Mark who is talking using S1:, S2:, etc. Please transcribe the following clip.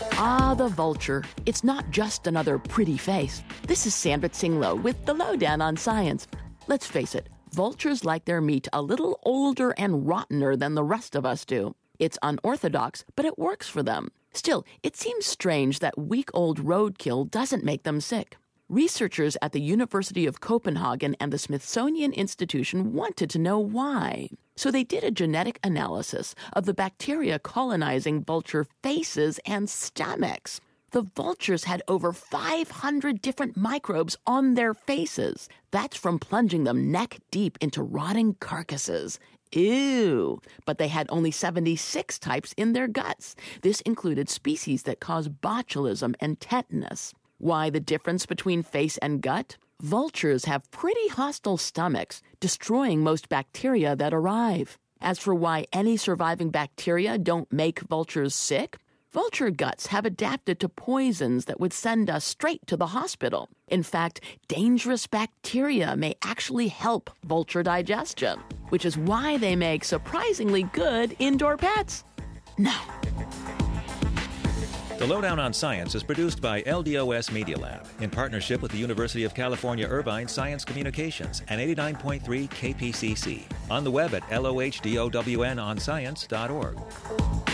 S1: Ah, the vulture. It's not just another pretty face. This is Sandra Tsinglo with the Lowdown on Science. Let's face it, vultures like their meat a little older and rottener than the rest of us do. It's unorthodox, but it works for them. Still, it seems strange that week-old roadkill doesn't make them sick. Researchers at the University of Copenhagen and the Smithsonian Institution wanted to know why. So they did a genetic analysis of the bacteria colonizing vulture faces and stomachs. The vultures had over 500 different microbes on their faces. That's from plunging them neck deep into rotting carcasses. Ew. But they had only 76 types in their guts. This included species that cause botulism and tetanus. Why the difference between face and gut? Vultures have pretty hostile stomachs, destroying most bacteria that arrive. As for why any surviving bacteria don't make vultures sick, vulture guts have adapted to poisons that would send us straight to the hospital. In fact, dangerous bacteria may actually help vulture digestion, which is why they make surprisingly good indoor pets. No.
S2: The Lowdown on Science is produced by LDOS Media Lab in partnership with the University of California Irvine Science Communications and 89.3 KPCC. On the web at LOHDOWNonscience.org.